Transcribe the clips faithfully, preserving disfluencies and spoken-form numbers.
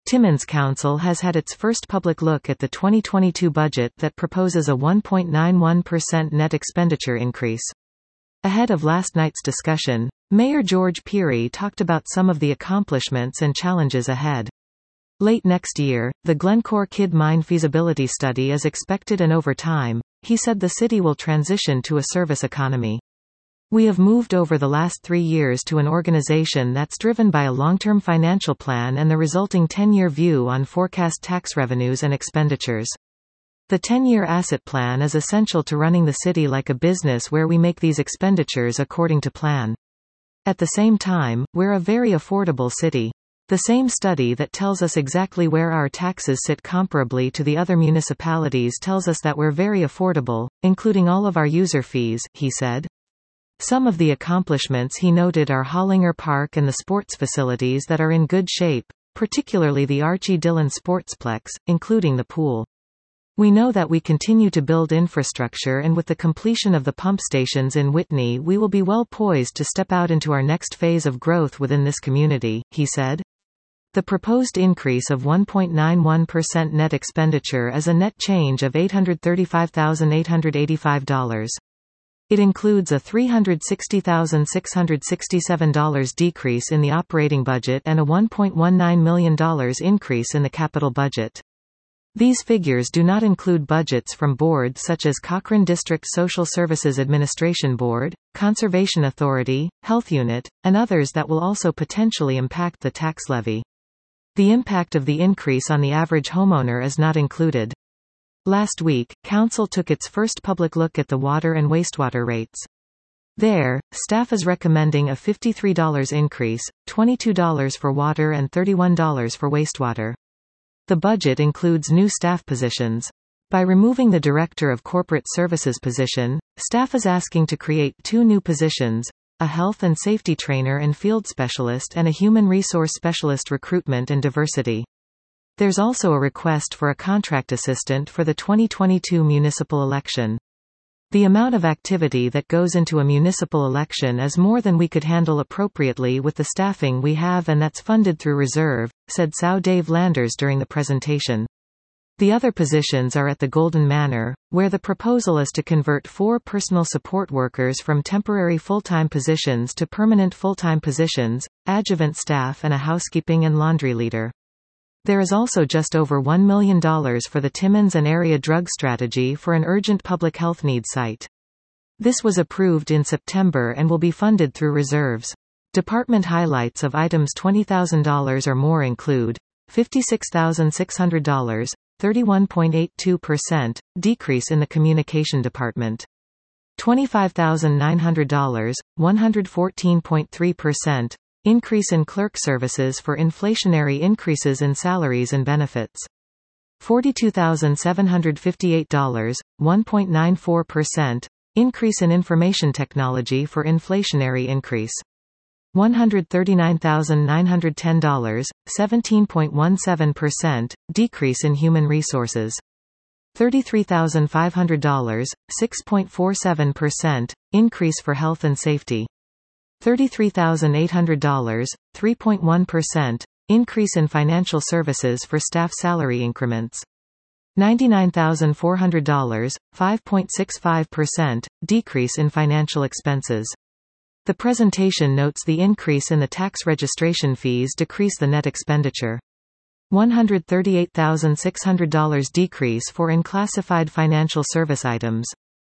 Timmins Council has had its first public look at the twenty twenty-two budget that proposes a one point nine one percent net expenditure increase. Ahead of last night's discussion, Mayor George Pirie talked about some of the accomplishments and challenges ahead. Late next year, the Glencore Kidd Mine feasibility study is expected, and over time, he said the city will transition to a service economy. We have moved over the last three years to an organization that's driven by a long-term financial plan and the resulting ten-year view on forecast tax revenues and expenditures. The ten-year asset plan is essential to running the city like a business where we make these expenditures according to plan. At the same time, we're a very affordable city. The same study that tells us exactly where our taxes sit comparably to the other municipalities tells us that we're very affordable, including all of our user fees, he said. Some of the accomplishments he noted are Hollinger Park and the sports facilities that are in good shape, particularly the Archie Dillon Sportsplex, including the pool. We know that we continue to build infrastructure, and with the completion of the pump stations in Whitney, we will be well poised to step out into our next phase of growth within this community, he said. The proposed increase of one point nine one percent net expenditure is a net change of eight hundred thirty-five thousand eight hundred eighty-five dollars. It includes a three hundred sixty thousand six hundred sixty-seven dollars decrease in the operating budget and a one point one nine million dollars increase in the capital budget. These figures do not include budgets from boards such as Cochrane District Social Services Administration Board, Conservation Authority, Health Unit, and others that will also potentially impact the tax levy. The impact of the increase on the average homeowner is not included. Last week, Council took its first public look at the water and wastewater rates. There, staff is recommending a fifty-three dollars increase, twenty-two dollars for water and thirty-one dollars for wastewater. The budget includes new staff positions. By removing the Director of Corporate Services position, staff is asking to create two new positions, a health and safety trainer and field specialist and a human resource specialist recruitment and diversity. There's also a request for a contract assistant for the twenty twenty-two municipal election. The amount of activity that goes into a municipal election is more than we could handle appropriately with the staffing we have, and that's funded through reserve, said S O Dave Landers during the presentation. The other positions are at the Golden Manor, where the proposal is to convert four personal support workers from temporary full-time positions to permanent full-time positions, adjuvant staff and a housekeeping and laundry leader. There is also just over one million dollars for the Timmins and Area Drug Strategy for an urgent public health needs site. This was approved in September and will be funded through reserves. Department highlights of items twenty thousand dollars or more include fifty-six thousand six hundred dollars, thirty-one point eight two percent, decrease in the Communication Department. twenty-five thousand nine hundred dollars, one hundred fourteen point three percent, increase in clerk services for inflationary increases in salaries and benefits. forty-two thousand seven hundred fifty-eight dollars, one point nine four percent, increase in information technology for inflationary increase. one hundred thirty-nine thousand nine hundred ten dollars, seventeen point one seven percent, decrease in human resources. thirty-three thousand five hundred dollars, six point four seven percent, increase for health and safety. thirty-three thousand eight hundred dollars, three point one percent, increase in financial services for staff salary increments. ninety-nine thousand four hundred dollars, five point six five percent, decrease in financial expenses. The presentation notes the increase in the tax registration fees decrease the net expenditure. one hundred thirty-eight thousand six hundred dollars decrease for unclassified financial service items.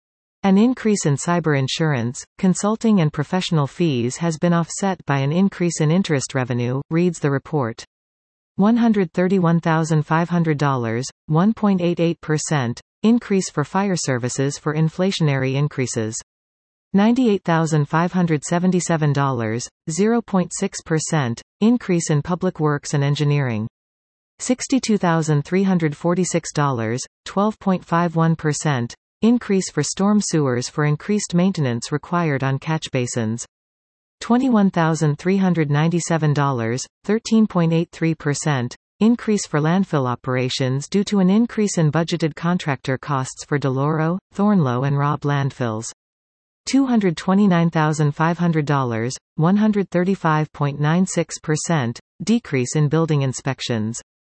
An increase in cyber insurance, consulting and professional fees has been offset by an increase in interest revenue, reads the report. one hundred thirty-one thousand five hundred dollars, one point eight eight percent, increase for fire services for inflationary increases. ninety-eight thousand five hundred seventy-seven dollars, zero point six percent, increase in public works and engineering. sixty-two thousand three hundred forty-six dollars, twelve point five one percent, increase for storm sewers for increased maintenance required on catch basins. twenty-one thousand three hundred ninety-seven dollars, thirteen point eight three percent, increase for landfill operations due to an increase in budgeted contractor costs for Deloro, Thornlow and Robb landfills. two hundred twenty-nine thousand five hundred dollars, one hundred thirty-five point nine six percent, decrease in building inspections.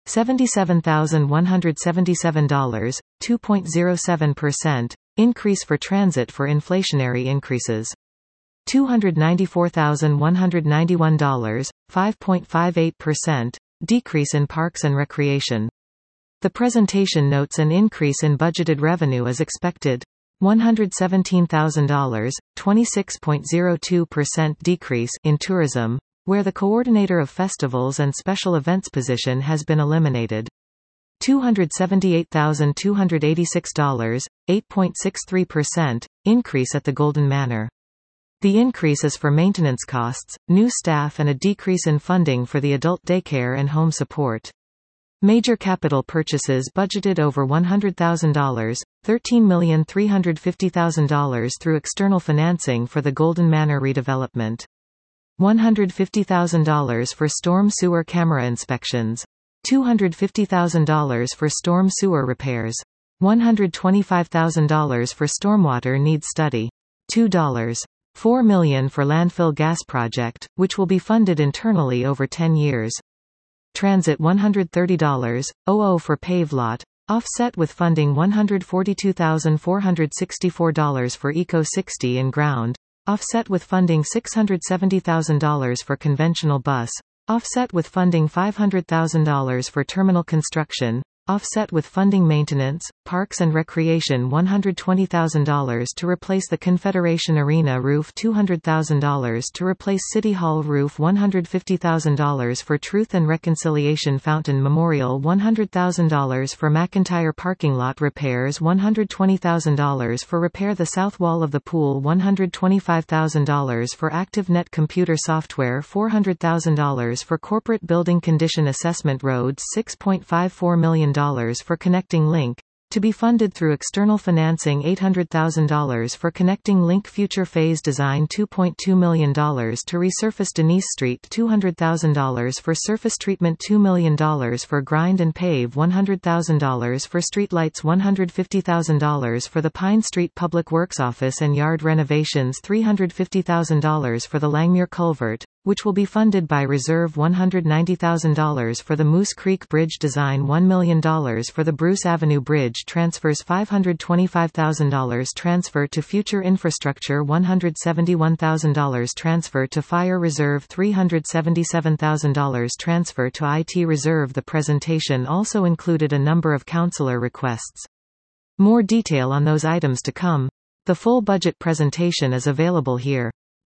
seventy-seven thousand one hundred seventy-seven dollars, two point zero seven percent, increase for transit for inflationary increases. two hundred ninety-four thousand one hundred ninety-one dollars, five point five eight percent, decrease in parks and recreation. The presentation notes an increase in budgeted revenue as expected. one hundred seventeen thousand dollars, twenty-six point zero two percent decrease in tourism, where the coordinator of festivals and special events position has been eliminated. two hundred seventy-eight thousand two hundred eighty-six dollars, eight point six three percent, increase at the Golden Manor. The increase is for maintenance costs, new staff and a decrease in funding for the adult daycare and home support. Major capital purchases budgeted over one hundred thousand dollars, thirteen million three hundred fifty thousand dollars through external financing for the Golden Manor redevelopment. one hundred fifty thousand dollars for storm sewer camera inspections. two hundred fifty thousand dollars for storm sewer repairs. one hundred twenty-five thousand dollars for stormwater needs study. two point four million dollars for landfill gas project, which will be funded internally over ten years. Transit one hundred thirty thousand dollars for pave lot, offset with funding one hundred forty-two thousand four hundred sixty-four dollars for Eco sixty in ground, offset with funding six hundred seventy thousand dollars for conventional bus, offset with funding five hundred thousand dollars for terminal construction, offset with funding maintenance, parks and recreation one hundred twenty thousand dollars to replace the Confederation Arena roof two hundred thousand dollars to replace City Hall roof one hundred fifty thousand dollars for Truth and Reconciliation Fountain Memorial one hundred thousand dollars for McIntyre parking lot repairs one hundred twenty thousand dollars for repair the south wall of the pool one hundred twenty-five thousand dollars for ActiveNet computer software four hundred thousand dollars for corporate building condition assessment roads six point five four million dollars for Connecting Link, to be funded through external financing eight hundred thousand dollars for Connecting Link future phase design two point two million dollars to resurface Denise Street two hundred thousand dollars for surface treatment two million dollars for grind and pave one hundred thousand dollars for streetlights one hundred fifty thousand dollars for the Pine Street Public Works Office and yard renovations three hundred fifty thousand dollars for the Langmuir Culvert, which will be funded by reserve one hundred ninety thousand dollars for the Moose Creek Bridge design one million dollars for the Bruce Avenue Bridge transfers five hundred twenty-five thousand dollars transfer to future infrastructure one hundred seventy-one thousand dollars transfer to fire reserve three hundred seventy-seven thousand dollars transfer to I T reserve. The presentation also included a number of councillor requests. More detail on those items to come. The full budget presentation is available here.